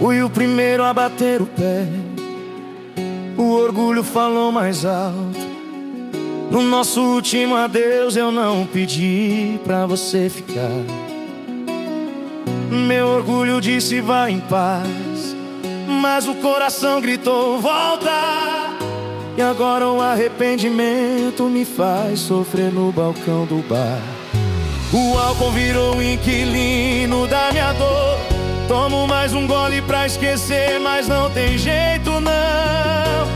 Fui o primeiro a bater o pé, o orgulho falou mais alto. No nosso último adeus eu não pedi pra você ficar. Meu orgulho disse vá em paz, mas o coração gritou volta. E agora o arrependimento me faz sofrer no balcão do bar. O álcool virou o inquilino da minha dor. Tomo mais um gole pra esquecer, mas não tem jeito não.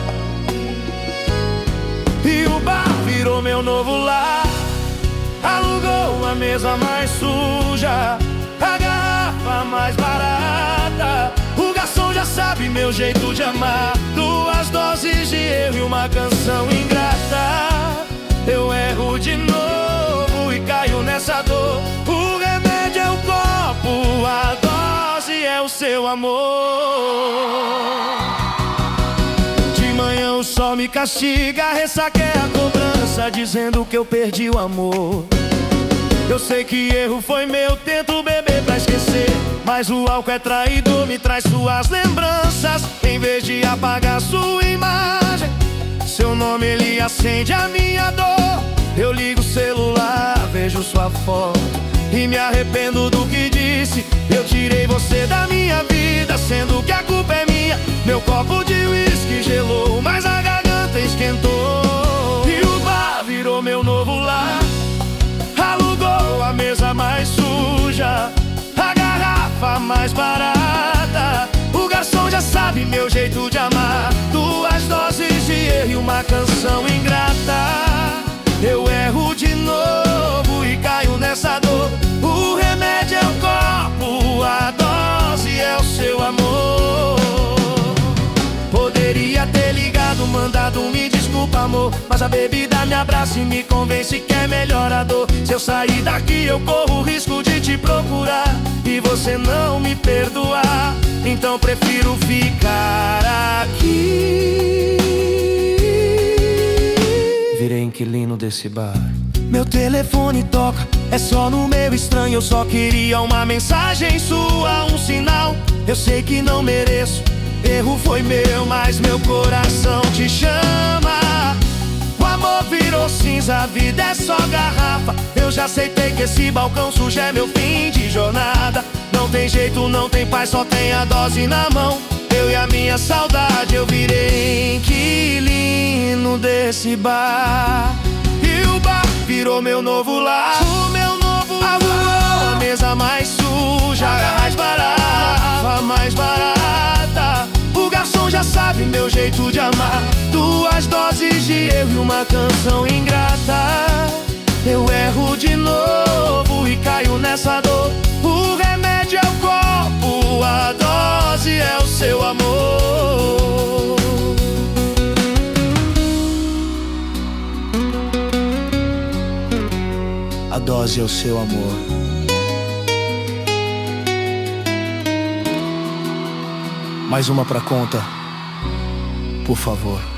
E o bar virou meu novo lar. Alugou a mesa mais suja, a garrafa mais barata. O garçom já sabe meu jeito de amar. 2 doses de erro e uma canção ingrata. Eu erro de novo e caio nessa dor. O remédio é o copo, a dose é o seu amor. De manhã o sol me castiga, a ressaca é a cobrança, dizendo que eu perdi o amor. Eu sei que erro foi meu, tento beber pra esquecer, mas o álcool é traidor, me traz suas lembranças. Em vez de apagar sua imagem, seu nome ele acende a minha dor. Eu ligo o celular, vejo sua foto e me arrependo do que disse. Eu tirei você da minha vida, sendo que a culpa é minha. Meu copo de uísque gelou, mas a garganta esquentou. E o bar virou meu novo lar. Alugou a mesa mais suja, a garrafa mais barata. O garçom já sabe meu jeito de amar. 2 doses de erro e uma canção ingrata. Eu erro de novo e caio nessa dor. O remédio é o copo, a dose é o seu amor. Poderia ter ligado, mandado me desculpa amor, mas a bebida me abraça e me convence que é melhor a dor. Se eu sair daqui eu corro o risco de te procurar e você não me perdoar. Então prefiro ficar aqui. Virei inquilino desse bar. Meu telefone toca, é só número estranho. Eu só queria uma mensagem sua, um sinal. Eu sei que não mereço, erro foi meu, mas meu coração te chama. O amor virou cinza, a vida é só garrafa. Eu já aceitei que esse balcão sujo é meu fim de jornada. Não tem jeito, não tem paz, só tem a dose na mão. Eu e a minha saudade, eu virei inquilino desse bar. E o bar virou meu novo lar. O meu novo lar. A mesa mais suja, a garrafa mais barata. O garçom já sabe meu jeito de amar. 2 doses de erro e uma canção ingrata. Eu erro de novo e caio nessa dor. O remédio é o copo, a dose é o seu amor. A dose é o seu amor. Mais uma pra conta, por favor.